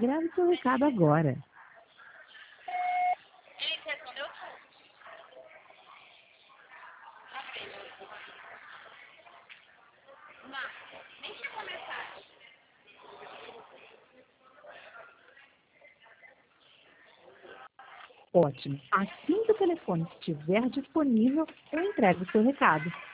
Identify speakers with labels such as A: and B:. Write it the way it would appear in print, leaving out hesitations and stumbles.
A: Grave seu recado agora.
B: Ele respondeu tudo. Nem chegou a mensagem.
A: Ótimo. Assim que o telefone estiver disponível, eu entrego o seu recado.